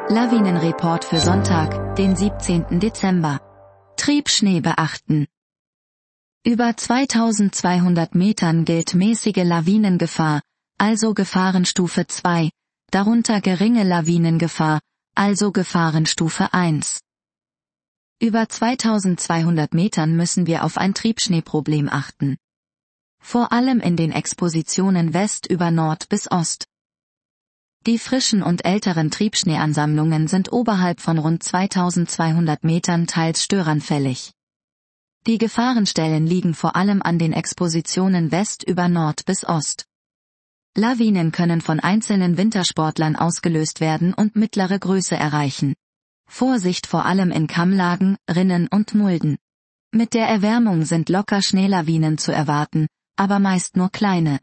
Lawinenreport für Sonntag, den 17. Dezember. Triebschnee beachten. Über 2200 Metern gilt mäßige Lawinengefahr, also Gefahrenstufe 2, darunter geringe Lawinengefahr, also Gefahrenstufe 1. Über 2200 Metern müssen wir auf ein Triebschneeproblem achten. Vor allem in den Expositionen West über Nord bis Ost. Die frischen und älteren Triebschneeansammlungen sind oberhalb von rund 2200 Metern teils störanfällig. Die Gefahrenstellen liegen vor allem an den Expositionen West über Nord bis Ost. Lawinen können von einzelnen Wintersportlern ausgelöst werden und mittlere Größe erreichen. Vorsicht vor allem in Kammlagen, Rinnen und Mulden. Mit der Erwärmung sind locker Schneelawinen zu erwarten, aber meist nur kleine.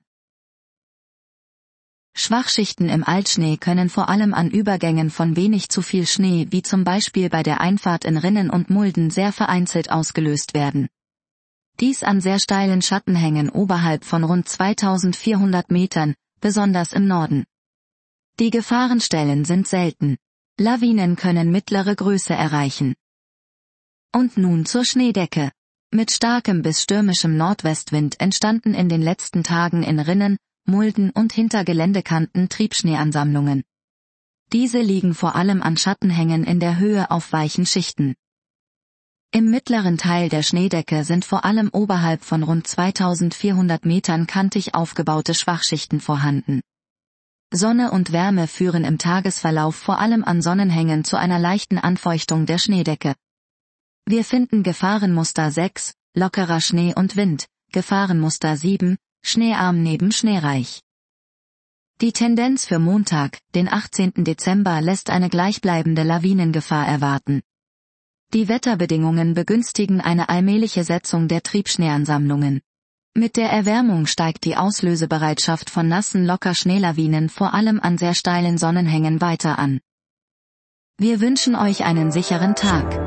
Schwachschichten im Altschnee können vor allem an Übergängen von wenig zu viel Schnee wie zum Beispiel bei der Einfahrt in Rinnen und Mulden sehr vereinzelt ausgelöst werden. Dies an sehr steilen Schattenhängen oberhalb von rund 2400 Metern, besonders im Norden. Die Gefahrenstellen sind selten. Lawinen können mittlere Größe erreichen. Und nun zur Schneedecke. Mit starkem bis stürmischem Nordwestwind entstanden in den letzten Tagen in Rinnen, Mulden und hinter Geländekanten Triebschneeansammlungen. Diese liegen vor allem an Schattenhängen in der Höhe auf weichen Schichten. Im mittleren Teil der Schneedecke sind vor allem oberhalb von rund 2400 Metern kantig aufgebaute Schwachschichten vorhanden. Sonne und Wärme führen im Tagesverlauf vor allem an Sonnenhängen zu einer leichten Anfeuchtung der Schneedecke. Wir finden Gefahrenmuster 6, lockerer Schnee und Wind, Gefahrenmuster 7, schneearm neben schneereich. Die Tendenz für Montag, den 18. Dezember lässt eine gleichbleibende Lawinengefahr erwarten. Die Wetterbedingungen begünstigen eine allmähliche Setzung der Triebschneeansammlungen. Mit der Erwärmung steigt die Auslösebereitschaft von nassen locker Schneelawinen vor allem an sehr steilen Sonnenhängen weiter an. Wir wünschen euch einen sicheren Tag.